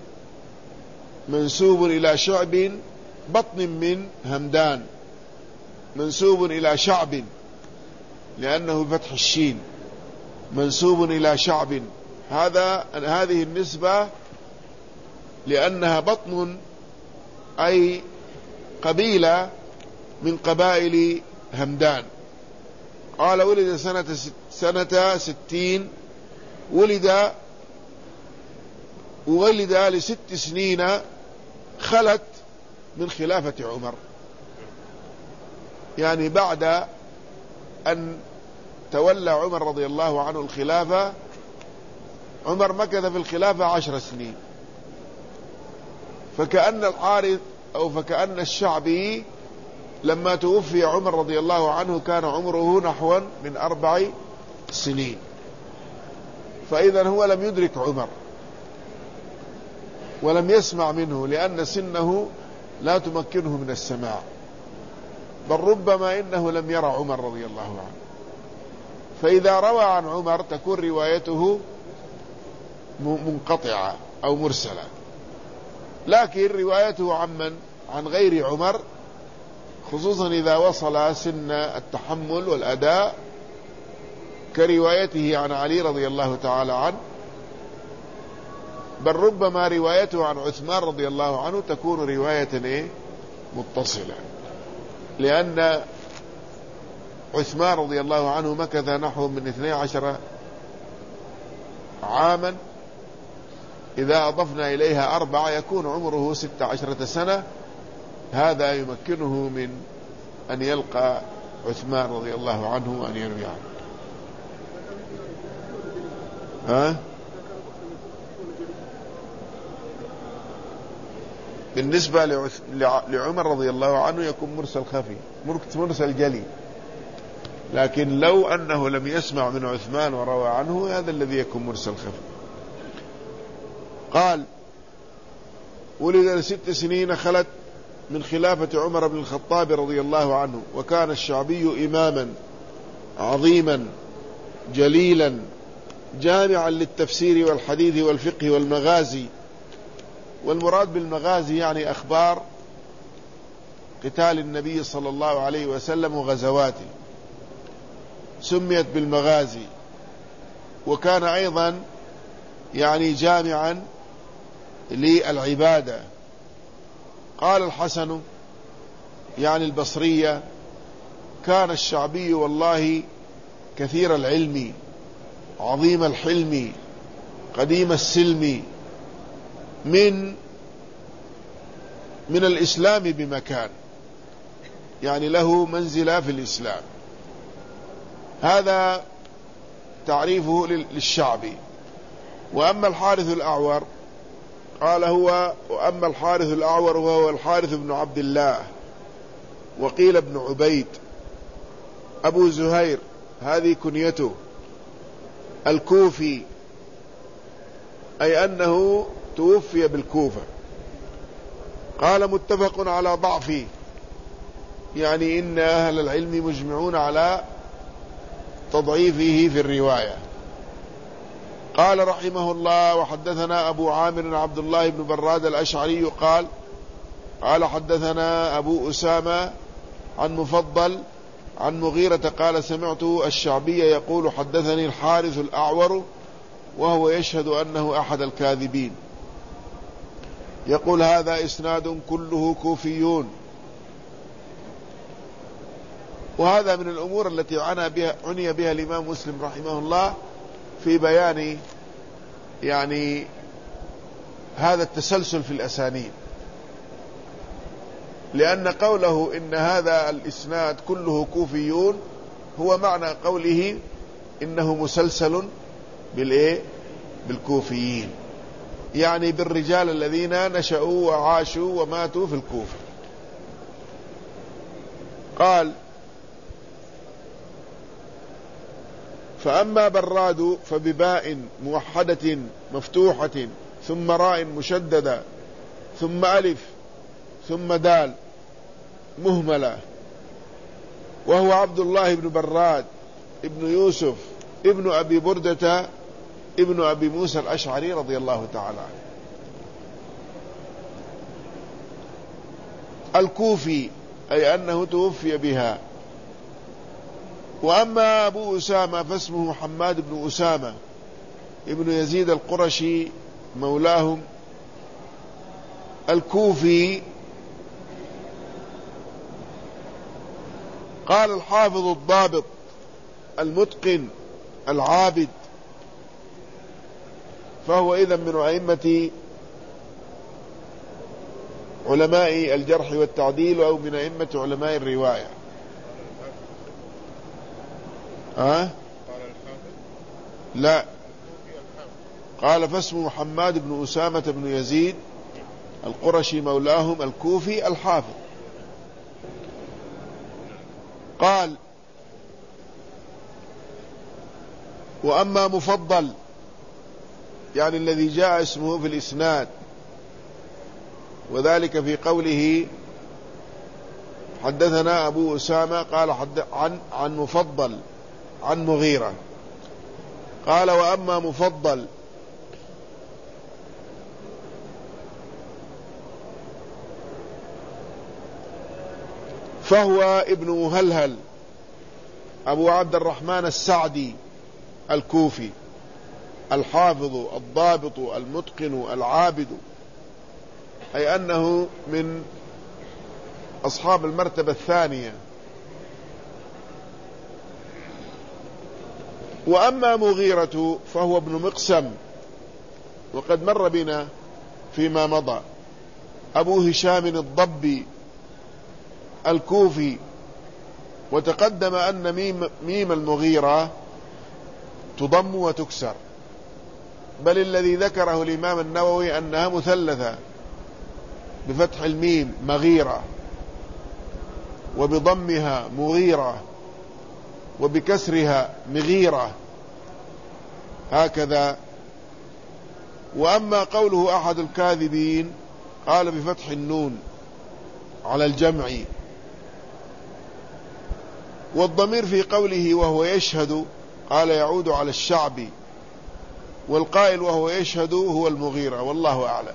منسوب إلى شعب بطن من همدان منسوب إلى شعب لأنه فتح الشين منسوب إلى شعب. هذا هذه النسبة لأنها بطن أي قبيلة من قبائل همدان. قال ولد سنة سنة ستين ولد وولد لست سنين خلت من خلافة عمر، يعني بعد أن تولى عمر رضي الله عنه الخلافة، عمر مكث في الخلافة عشر سنين، فكأن الحارث أو فكأن الشعبي لما توفي عمر رضي الله عنه كان عمره نحو من أربع سنين، فإذا هو لم يدرك عمر ولم يسمع منه، لأن سنه لا تمكنه من السماع، بل ربما إنه لم يرى عمر رضي الله عنه، فإذا روى عن عمر تكون روايته منقطعة أو مرسلة. لكن روايته عمن عن غير عمر، خصوصا إذا وصل سن التحمل والأداء، كروايته عن علي رضي الله تعالى عنه، بل ربما روايته عن عثمان رضي الله عنه تكون رواية إيه؟ متصلة، لأن عثمان رضي الله عنه مكث نحو من اثني عشر عاما، إذا أضفنا إليها أربعة يكون عمره ست عشرة سنة، هذا يمكنه من أن يلقى عثمان رضي الله عنه وأن يروي عنه. ها؟ بالنسبة لعمر رضي الله عنه يكون مرسل خفي، مرسل جلي، لكن لو أنه لم يسمع من عثمان وروى عنه هذا الذي يكون مرسل خفي. قال: ولد لست سنين خلت من خلافة عمر بن الخطاب رضي الله عنه، وكان الشعبي إماما عظيما جليلا جامعا للتفسير والحديث والفقه والمغازي. والمراد بالمغازي يعني أخبار قتال النبي صلى الله عليه وسلم وغزواته، سميت بالمغازي. وكان أيضا يعني جامعا للعبادة. قال الحسن يعني البصرية: كان الشعبي والله كثير العلم عظيم الحلم قديم السلم، من من الإسلام بمكان، يعني له منزلة في الإسلام. هذا تعريفه للشعبي. وأما الحارث الأعور قال هو وأما الحارث الأعور وهو الحارث بن عبد الله، وقيل ابن عبيد أبو زهير، هذه كنيته، الكوفي، أي أنه توفي بالكوفة. قال: متفق على ضعفه، يعني إن أهل العلم مجمعون على تضعيفه في الرواية. قال رحمه الله: وحدثنا أبو عامر عبد الله بن براد الأشعري قال: قال حدثنا أبو أسامة عن مفضل عن مغيرة قال: سمعت الشعبي يقول: حدثني الحارث الأعور، وهو يشهد أنه أحد الكاذبين. يقول: هذا إسناد كله كوفيون. وهذا من الأمور التي عني بها, عني بها الإمام مسلم رحمه الله في بيان يعني هذا التسلسل في الأسانيد، لأن قوله إن هذا الإسناد كله كوفيون هو معنى قوله إنه مسلسل بالإيه؟ بالكوفيين، يعني بالرجال الذين نشأوا وعاشوا وماتوا في الكوفة. قال: فأما براد فبباء موحدة مفتوحة ثم راء مشددة ثم ألف ثم دال مهملة، وهو عبد الله بن براد ابن يوسف ابن أبي بردة ابن أبي موسى الأشعري رضي الله تعالى عنه، الكوفي، أي أنه توفي بها. وأما أبو أسامة فاسمه حماد بن أسامة ابن يزيد القرشي مولاهم الكوفي. قال الحافظ الضابط المتقن العابد: فهو إذن من أئمة علماء الجرح والتعديل أو من أئمة علماء الرواية. أه؟ لا، قال فاسمه حماد بن أسامة بن يزيد القرشي مولاهم الكوفي الحافظ. قال وأما مفضل يعني الذي جاء اسمه في الإسناد، وذلك في قوله حدثنا أبو أسامة قال حد عن عن مفضل عن مغيرة. قال وأما مفضل فهو ابن مهلهل أبو عبد الرحمن السعدي الكوفي الحافظ الضابط المتقن العابد، أي أنه من أصحاب المرتبة الثانية. وأما مغيرة فهو ابن مقسم، وقد مر بنا فيما مضى، أبو هشام الضبي الكوفي. وتقدم أن ميم, ميم المغيرة تضم وتكسر، بل الذي ذكره الإمام النووي أنها مثلثة بفتح الميم مغيرة، وبضمها مغيرة، وبكسرها مغيرة، هكذا. وأما قوله أحد الكاذبين قال بفتح النون على الجمع. والضمير في قوله وهو يشهد قال يعود على الشعب، والقائل وهو يشهد هو المغيرة، والله أعلم.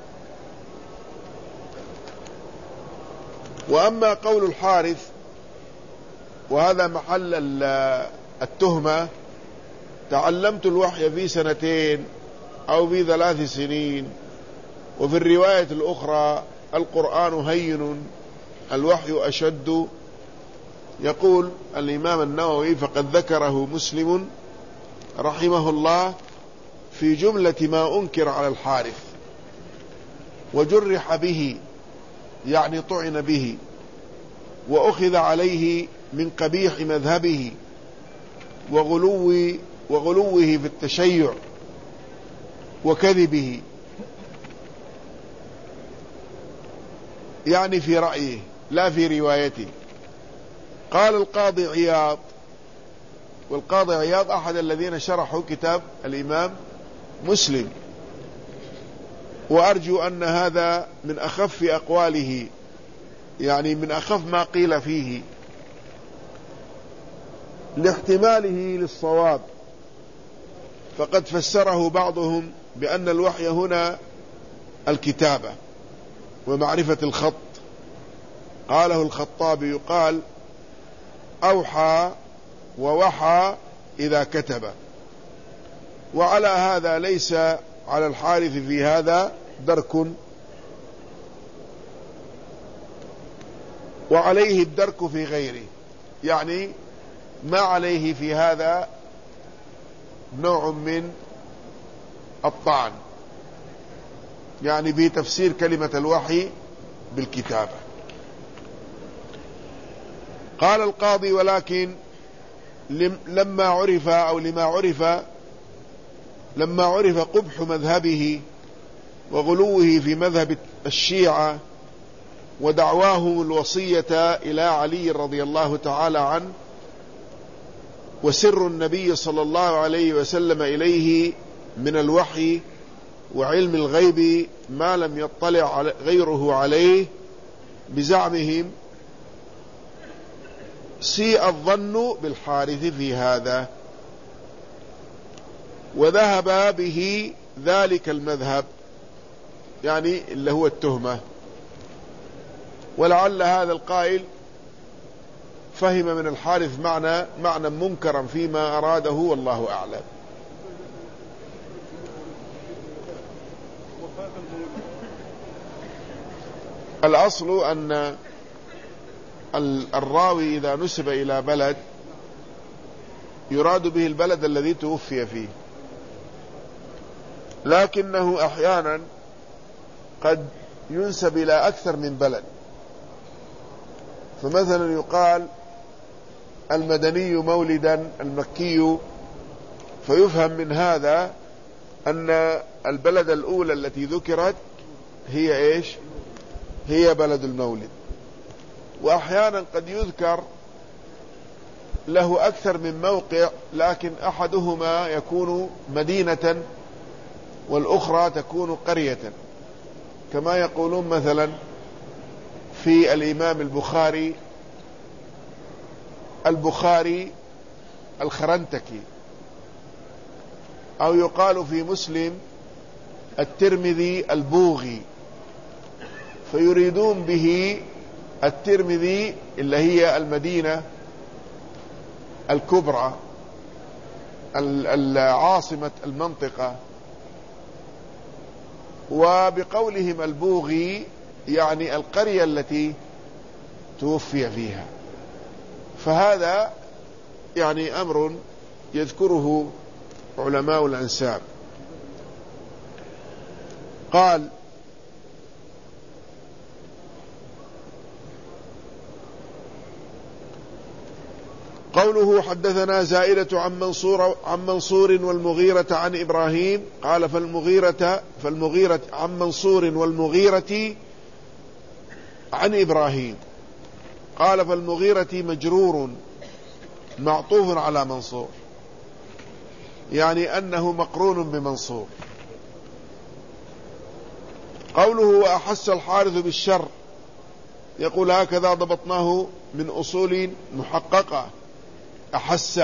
وأما قول الحارث وهذا محل التهمة، تعلمت الوحي في سنتين أو في ثلاث سنين، وفي الرواية الأخرى القرآن هين الوحي أشد. يقول الإمام النووي فقد ذكره مسلم رحمه الله في جملة ما أنكر على الحارث وجرح به، يعني طعن به وأخذ عليه من قبيح مذهبه وغلو وغلوه في التشيع وكذبه، يعني في رأيه لا في روايته. قال القاضي عياض، والقاضي عياض أحد الذين شرحوا كتاب الإمام مسلم، وأرجو أن هذا من أخف أقواله، يعني من أخف ما قيل فيه لاحتماله للصواب. فقد فسره بعضهم بأن الوحي هنا الكتابة ومعرفة الخط. قاله الخطابي يقال أوحى ووحى إذا كتب. وعلى هذا ليس على الحارث في هذا درك، وعليه الدرك في غيره، يعني ما عليه في هذا نوع من الطعن، يعني في تفسير كلمة الوحي بالكتابة. قال القاضي ولكن لما عرف أو لما عرف لما عرف قبح مذهبه وغلوه في مذهب الشيعة ودعواهم الوصية إلى علي رضي الله تعالى عنه، وسر النبي صلى الله عليه وسلم إليه من الوحي وعلم الغيب ما لم يطلع غيره عليه بزعمهم، سيء الظن بالحارث في هذا، وذهب به ذلك المذهب، يعني اللي هو التهمة. ولعل هذا القائل فهم من الحارث معنى معنى منكرا فيما أراده، والله أعلم. الأصل أن الراوي إذا نسب إلى بلد يراد به البلد الذي توفي فيه، لكنه أحيانا قد ينسب إلى أكثر من بلد. فمثلا يقال المدني مولدا المكي، فيفهم من هذا أن البلد الأولى التي ذكرت هي إيش؟ هي بلد المولد. وأحيانا قد يذكر له أكثر من موقع، لكن أحدهما يكون مدينة والأخرى تكون قرية، كما يقولون مثلا في الإمام البخاري البخاري الخرنتكي، أو يقال في مسلم الترمذي البوغي، فيريدون به الترمذي اللي هي المدينة الكبرى العاصمة المنطقة، وبقولهم البوغي يعني القرية التي توفي فيها. فهذا يعني أمر يذكره علماء الأنساب. قال: قوله حدثنا زائدة عن منصور عن منصور والمغيرة عن إبراهيم، قال فالمغيرة فالمغيرة عن منصور والمغيرة عن إبراهيم، قال فالمغيرة مجرور معطوف على منصور، يعني أنه مقرون بمنصور. قوله وأحس الحارث بالشر، يقول هكذا ضبطناه من أصول محققة، أحس،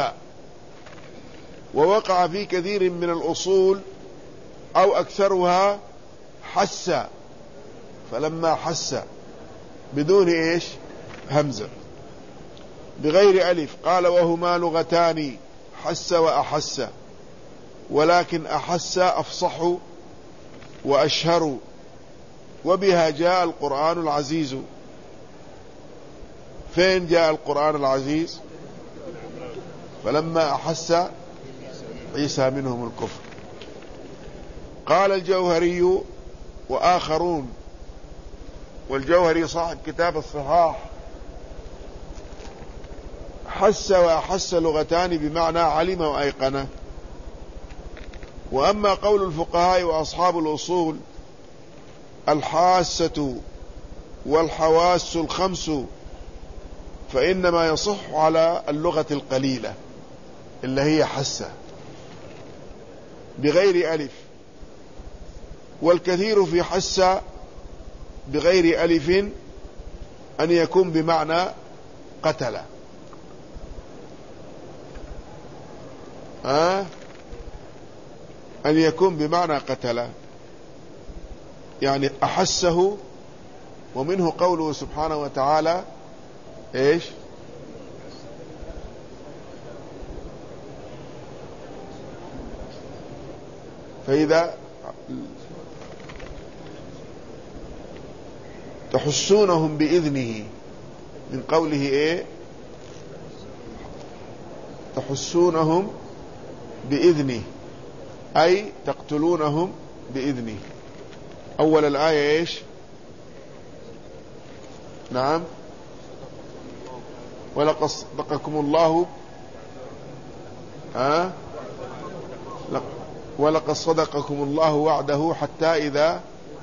ووقع في كثير من الأصول أو أكثرها حس، فلما حس بدون إيش؟ همزة بغير ألف. قال وهما لغتان، حس وأحس، ولكن أحس أفصح وأشهر، وبها جاء القرآن العزيز. فين جاء القرآن العزيز؟ فلما أحس عيسى منهم الكفر. قال الجوهري وآخرون، والجوهري صاحب كتاب الصحاح، حس وأحس لغتان بمعنى علم وأيقنه. وأما قول الفقهاء وأصحاب الأصول الحاسة والحواس الخمس، فإنما يصح على اللغة القليلة اللي هي حسة بغير ألف، والكثير في حسة بغير ألف أن يكون بمعنى قتل. أه؟ أن يكون بمعنى قتل، يعني أحسه. ومنه قوله سبحانه وتعالى إيش؟ فإذا تحسونهم بإذنه، من قوله إيه؟ تحسونهم بإذنه، أي تقتلونهم بإذنه. أول الآية إيش؟ نعم، ولقد صدقكم الله ها أه؟ ولقد صدقكم الله وعده حتى إذا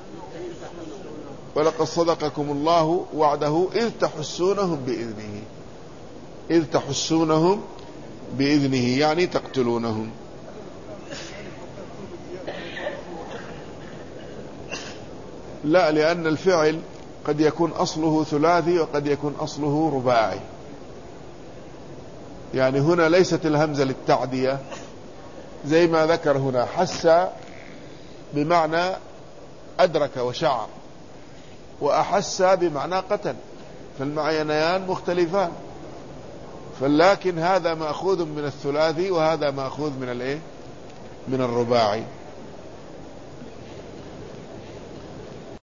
ولقد صدقكم الله وعده إذ تحسونهم بإذنه، إذ تحسونهم بإذنه يعني تقتلونهم. لا، لأن الفعل قد يكون أصله ثلاثي وقد يكون أصله رباعي. يعني هنا ليست الهمزة للتعدية زي ما ذكر هنا، حس بمعنى أدرك وشعر، وأحس بمعنى قتل، فالمعنيان مختلفان. فلكن هذا مأخوذ من الثلاثي وهذا مأخوذ من الايه؟ من الرباعي.